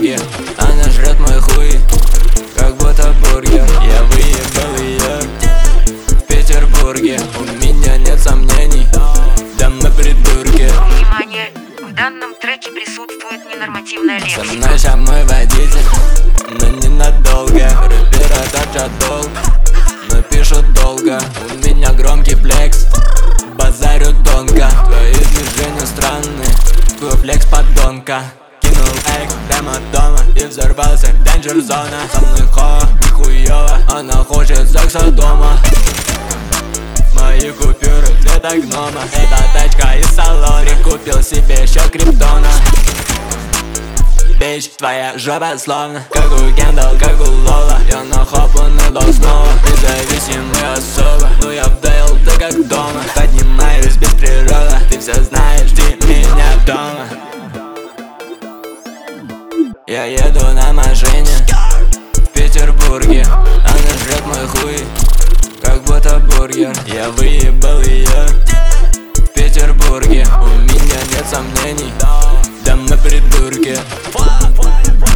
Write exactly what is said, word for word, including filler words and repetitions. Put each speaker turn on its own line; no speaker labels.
Петербурге. Она жрет мой хуй, как будто бургер. Я выебал ее в Петербурге. У меня нет сомнений, да мы придурки.
Внимание! В данном треке присутствует ненормативная
Со
лексика.
мной ща мой водитель, но ненадолго. Рэпера тачат долг, но пишут долго. У меня громкий флекс, базарю тонко. Твои движения странные, твой флекс подонка. Кинул лайк прямо дома и взорвался Danger зона. Со мной хо, нихуёво, она хочет секса дома. Мои купюры цвета гнома. Это тачка из салона. Купил себе еще криптона. Бич, твоя жопа словно как у Кендалл, как у Лола. Я нахапанный до снова, независимый особо. Ну я в Дейл, ты как дома. Поднимаюсь без природа, ты все знаешь, жди меня дома. Я еду на машине в Петербурге. Она жрет мой хуй, как будто бургер. Я выебал ее в Петербурге. У меня нет сомнений, да мы придурки.